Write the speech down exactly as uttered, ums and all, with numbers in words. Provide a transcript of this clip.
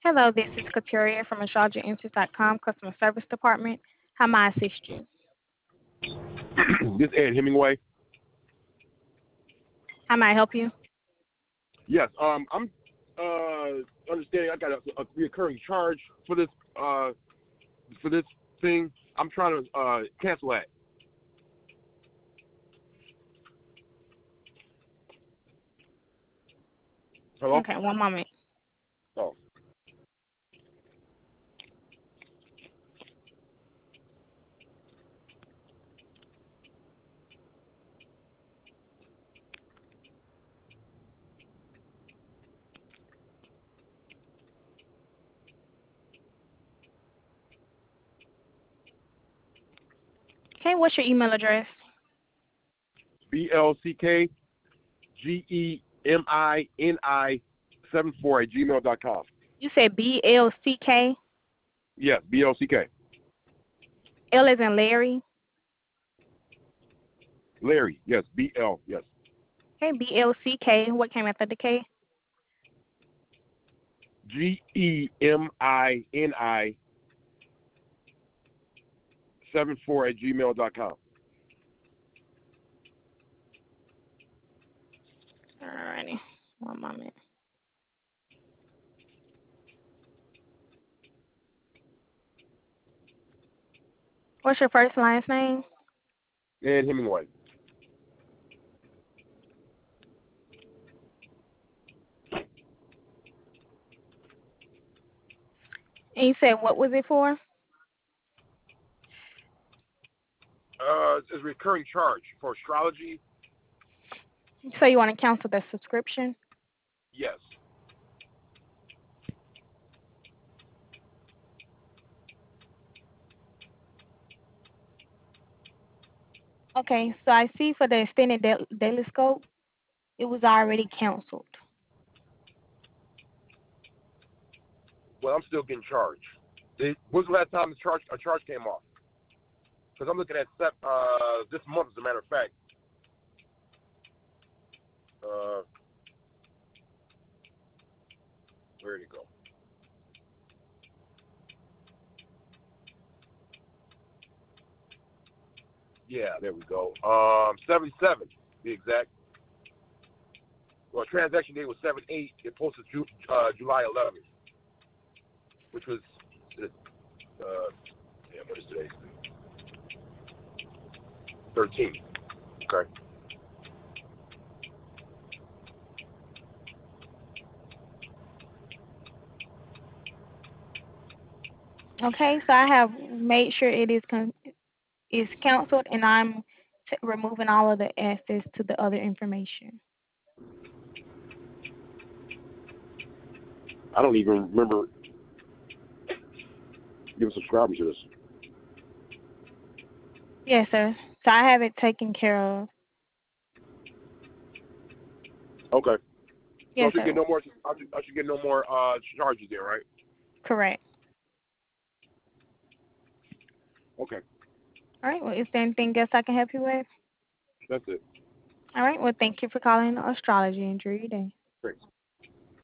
Hello, this is Kateria from astrology answers dot com customer service department. How may I assist you? This Ed Hemingway. How may I help you? Yes, um, I'm uh understanding I got a, a recurring charge for this uh for this thing. I'm trying to uh cancel that. Hello? Okay, one moment. Oh. Okay, what's your email address? B L C K G E M I N I seven four at gmail dot com. You said B L C K. Yes, B L C K. L as in Larry. Larry, yes, B L, yes. Okay, B L C K. What came after the K? G E M I N I seven four at gmail dot com. Alrighty, one moment. What's your first last name? Ed Hemingway. And you said what was it for? Uh, it's a recurring charge for astrology. So you want to cancel the subscription? Yes. Okay, so I see for the extended da- daily scope, it was already canceled. Well, I'm still getting charged. They, when's the last time the charge a charge came off? Because I'm looking at sep, uh, this month, as a matter of fact. Uh, where did it go? Yeah, there we go. Um, seven seven, to be exact. Well, transaction date was seven eight. It posted Ju- uh, July eleventh, which was, uh, damn, what is today? thirteen. Okay. Okay, so I have made sure it is con- is canceled, and I'm t- removing all of the access to the other information. I don't even remember giving subscribers to this. Yes, sir. So I have it taken care of. Okay. So I Yes, should sir. get no more. I should, I should get no more uh, charges there, right? Correct. Okay. All right. Well, is there anything else I can help you with? That's it. All right. Well, thank you for calling Astrology. Enjoy your day. Thanks.